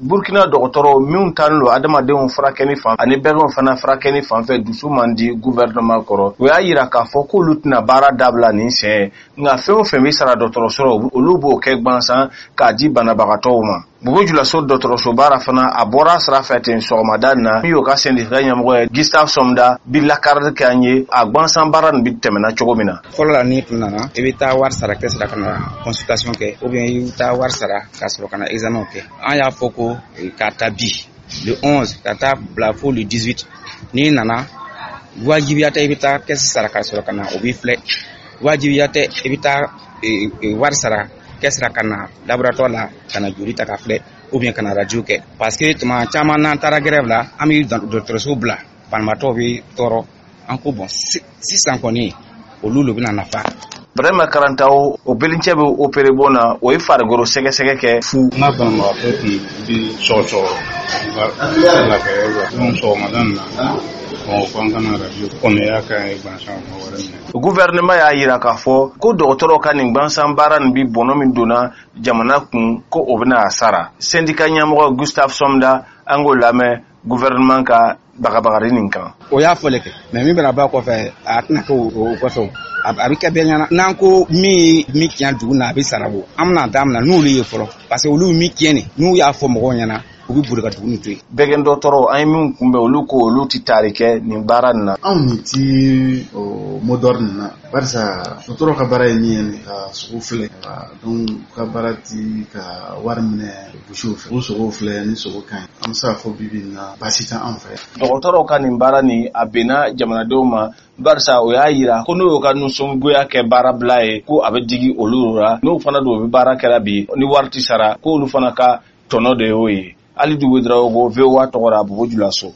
Burkina dɔgɔtɔrɔ minnu tan lo adamadenw furakɛni fan ani bɛɛgɛnw fana furakɛni fanfɛ dusu man di gouvernement kɔrɔ. O y'a yira k'a fɔ k'olu tɛna baara dabila nin sɛn nka fɛn o fɛn bɛ sara dɔgɔtɔrɔso olu b'o kɛ gwansan k'a di banabagatɔw ma. Bobo Dioulasso dɔgɔtɔrɔso baara fana a bɔra sira fɛ ten sɔgɔmada in na min y'o ka syndicat ɲɛmɔgɔ ye Gustave Somda bi lakarili kɛ an ye a gwansan baara nin bi tɛmɛna cogo min na. Fɔlɔ la ni tun nana i bɛ taa wari sara kɛ sira ka na consultation kɛ ou bien i bɛ taa wari sara ka sɔrɔ ka na examen kɛ. An y'a fɔ ko k'a ta bi le 11 ka taa bila fo le 18 n'i nana wajibiya tɛ i bɛ taa kɛsi sara ka sɔrɔ ka na o b'i filɛ wajibiya tɛ i bɛ taa wari sara kɛsira ka na laboratoire la ka na joli ta ka filɛ ou bien ka na radio kɛ parce que tuma caman n'an taara grève la an bɛ dɔgɔtɔrɔso bila banabaatɔ bɛ tɔɔrɔ an ko bon sisan kɔni olu le bɛna nafa. Vraiment Karantaw o belincɛ bɛ opéré bon na o ye farigolo sɛgɛsɛgɛ kɛ fu. N'a banabagatɔ tun bi sɔgɔsɔgɔ la kɛ donc sɔgɔmada na o kan kana radio kɔni y'a ka gwansan wɛrɛ minɛ. Gouvernement y'a yira k'a fɔ ko dɔgɔtɔrɔw ka nin gwansan baara nin bi bɔnɔ min donna jamana kun ko o bɛna a sara. Syndicat ɲɛmɔgɔ Gustave Somda an k'o lamɛn gouvernement ka bagabagari nin kan. O y'a fɔle kɛ mais min bɛna b'a kɔfɛ a tɛna kɛ o kɔfɛ a bɛ kɛ bɛɛ ɲɛna n'an ko min tiɲɛ dugu na a bɛ sara bɔ an bɛna daminɛ n'olu ye fɔlɔ parce que olu min tiɲɛ n'u y'a fɔ mɔgɔw ɲɛna u bɛ boli ka dugu nin to yen. Bɛɛgɛn dɔgɔtɔrɔ an ye min kunbɛn olu ko olu tɛ taari kɛ nin baara nin na. Anw ni ti o modeur nin na barisa dɔgɔtɔrɔ ka baara ye min ye ka sogo filɛ donc ka baara ti ka wari minɛ busiw fɛ o sogo filɛ ni sogo ka ɲi an bɛ se k'a fɔ bibi in na baasi tɛ an fɛ. Dɔgɔtɔrɔw ka nin baara ni a bɛnna jamanadenw ma barisa o y'a yira ko n'o y'o ka nisɔngoya kɛ baara bila ye ko a bɛ digi olu la n'o fana don o bɛ baara kɛla bi ni wari ti sara ko olu fana ka tɔnɔ de y'o ye. Ali Dugu Draogo VOA tɔgɔ la Bobo Dioulasso.